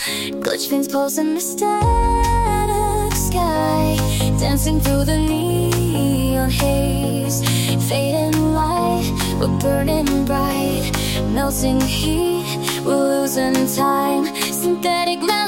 Glitch fins pulse in the static sky, dancing through the neon haze. Fading light, we're burning bright. Melting heat, we're losing time. Synthetic